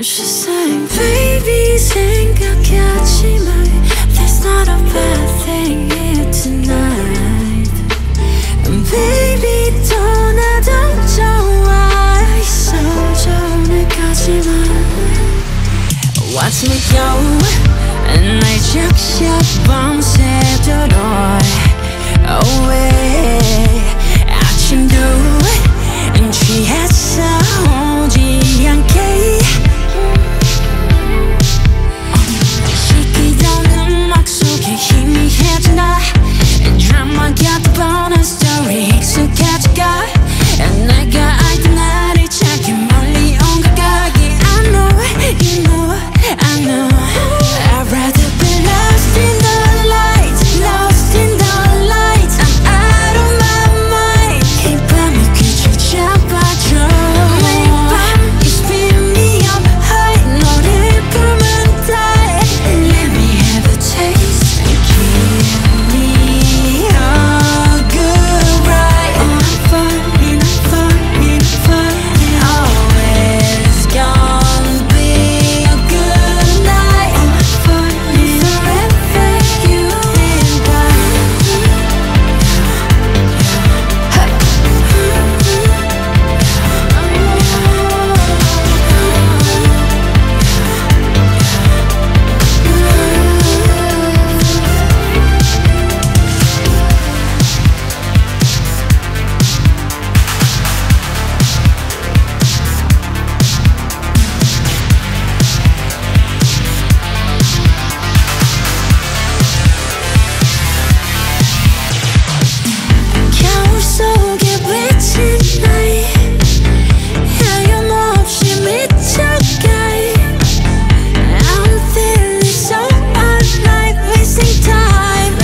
She sang, baby 생각하지 마. There's not a bad thing here tonight. And baby 떠나도 좋아. 있어 전에 가지마. Watch me go. 날 적셔 밤새도록 away. 아침도 취했어 오지 않게. 시키던 음악 속에 희미해진다. 드라마 같은 bonus story 익숙해져가. 내가 알던 나를 찾기 멀리 온 것 같게. I know, you know, I know. I'd rather be lost in the light, lost in the light. I'm out of my mind. 이 밤이 귀를 잡아줘. 매일 밤 you spin me up high. 너를 보면 die. Let me have a taste and give me a good ride. Oh, I'm falling, I'm falling, I'm falling. Always gonna be a good night. Oh, I'm falling forever, you and I. 겨울 속에 비친 나이. 하염없이 미쳐가. I'm feeling so alive, wasting time.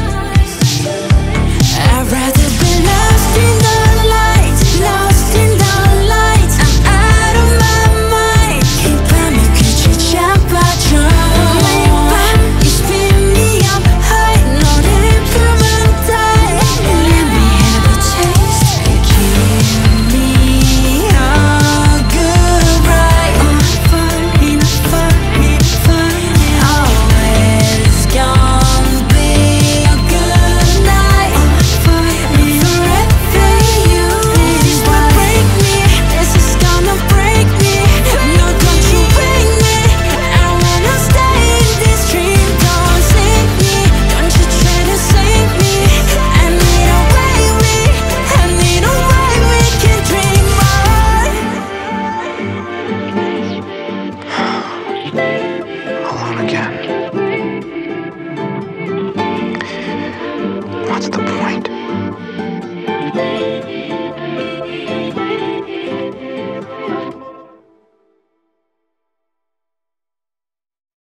I'd rather be lost in the light, lost in the light. I'm out of my mind. 이 밤이 귀를 잡아줘. 매일 밤 you spin me up high. 너를 보면 die. Let me have a taste and give me a good ride. Oh, I'm falling, I'm falling, I'm falling. Always gonna be a good night. Oh, I'm falling forever, you and I. Break me, this is gonna break me. No, don't you break me. I wanna stay in this dream. Don't sink me, don't you try to sink me. I need a way we can dream on.